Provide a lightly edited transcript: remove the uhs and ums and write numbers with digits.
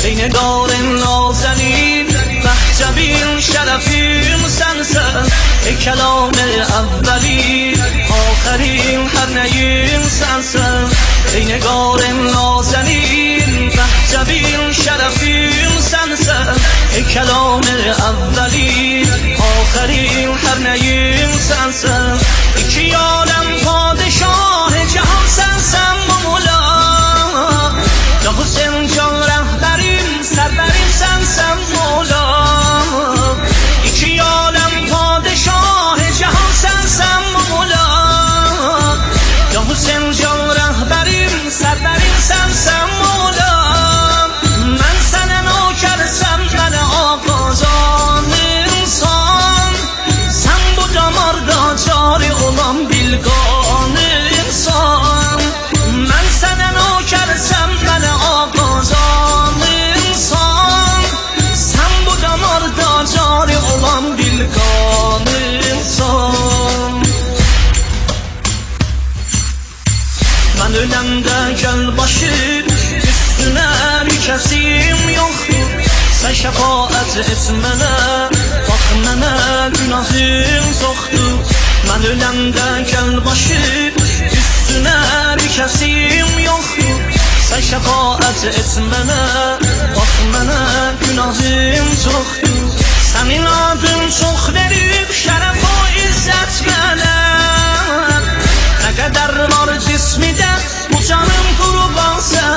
ای نگار نازنین محجبین شرفیم سنسن ای کلام اولین آخرین هر نیم سنسن ای نگار نازنین محجبین شرفیم سنسن ای کلام اولین آخرین هر نیم سنسن ای کی عالم پادشاه جهان سنسن مولا یا حسین جان رهبریم سربریم سنسن مولا ای کی عالم پادشاه جهان سنسن مولا یا حسین جان رهبریم سربریم سنسن مولا من سن نوکرسم من آقازان انسان سن بودم آردا جار غلام بیلگان انسان من سن نوکرسم من آقازان انسان سن بودم آردا جار غلام بیلگان انسان ben ölemde gel başı üstüne bir kesim yoktur sen şefaat etmene bak mene günahım çoktur ben ölemde gel başı üstüne bir kesim yoktur sen şefaat etmene bak mene günahım çoktur senin adın çok verip şeref o izzet mene ne kadar var cismide bu canım kurban sen